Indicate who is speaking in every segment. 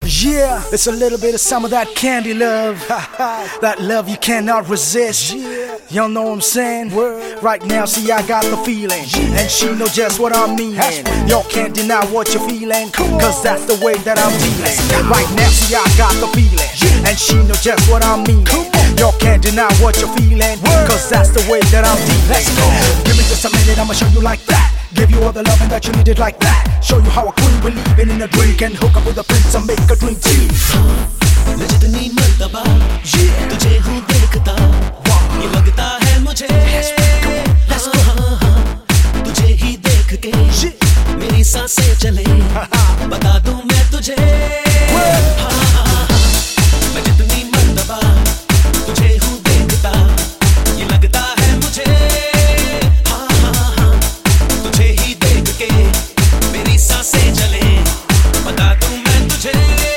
Speaker 1: Yeah, it's a little bit of some of that candy love. That love you cannot resist. Y'all know what I'm saying? Right now, see, I got the feeling, and she know just what I mean. Y'all can't deny what you're feeling, cause that's the way that I'm dealing. Right now, see, I got the feeling, and she know just what I mean. Y'all can't deny what you're feeling, cause that's the way that I'm dealing. Give me just a minute, I'ma show you like that. Give you all the loving that you needed like that. Show you how a queen believing in a drink and hook up with a prince and make a dream team.
Speaker 2: मैं जितनी मर्तबा तुझे हूँ देखता ये लगता है मुझे तुझे ही देख के मेरी सांसें चले बता दूं मैं तुझे मैं जितनी मर्तबा तुझे हूँ देखता ये लगता है मुझे तुझे ही देख के मेरी सांसें चले बता दूं मैं तुझे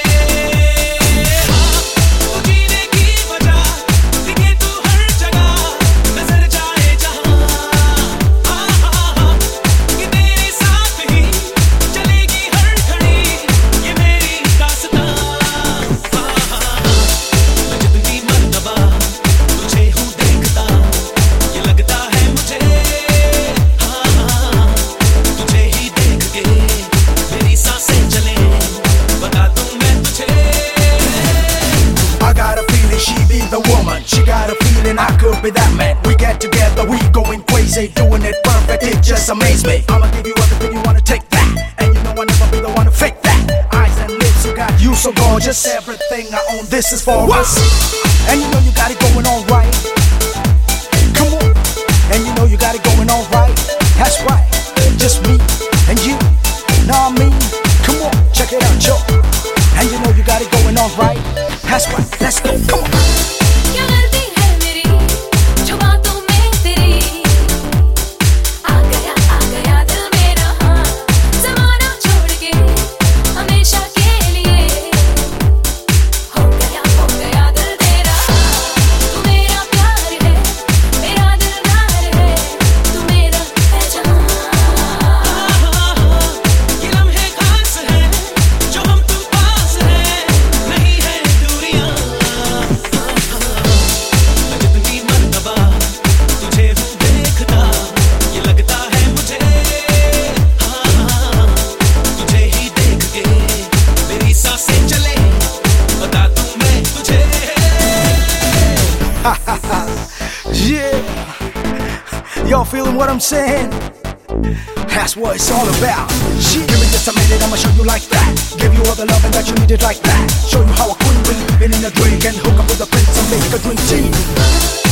Speaker 1: The woman, she got a feeling I could be that man. We get together, we going crazy, doing it perfect, it just amazes me. I'ma give you everything you wanna take that, and you know I'll never be the one to fake that. Eyes and lips, you got you so gorgeous, everything I own, this is for us. And you know you got it going on right. Come on, and you know you got it going on right. That's right, just me and you. Know what I mean? Come on, check it out, yo. And you know you got it going on right. That's right, let's go, come on. Yeah, y'all feeling what I'm saying? That's what it's all about. Give me just a minute, I'ma show you like that. Give you all the loving that you needed like that. Show you how a queen believing in a drink and hook up with a prince and make a dream team.